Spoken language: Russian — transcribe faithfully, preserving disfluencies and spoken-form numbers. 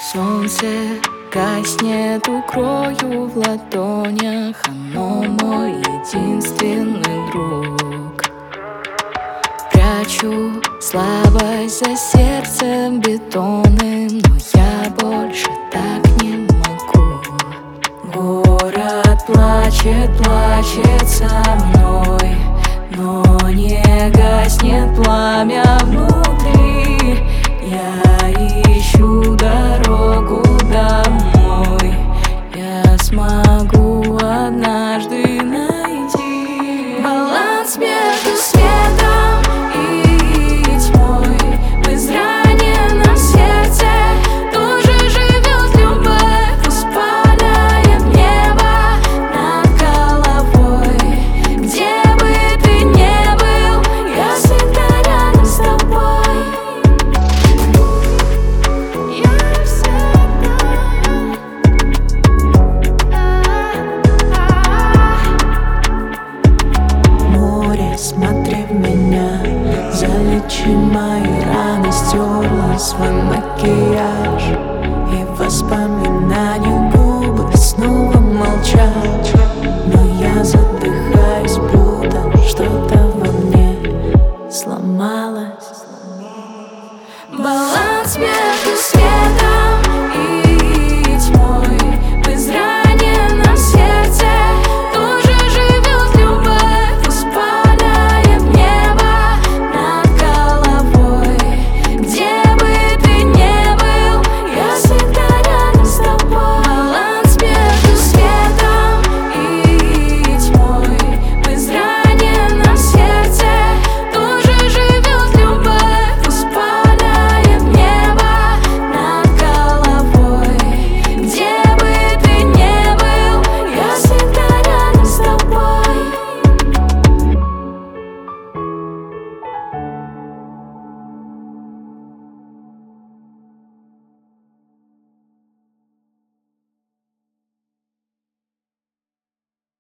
Солнце гаснет, укрою в ладонях, оно мой единственный друг. Прячу слабость за сердцем бетонным, но я больше так не могу. Город плачет, плачет со мной, но не гаснет пламя внутри. Я ищу дорогу домой, я смогу однажды найти баланс между светом и тьмой. В израненном сердце тоже живет любовь, распаляет небо над головой. Где бы ты ни был, я всегда рядом с тобой. Смотри в меня, залечи мои раны, стерла свой макияж, и воспоминания губы снова молчат. Но я задыхаюсь, будто что-то во мне сломалось. Баланс между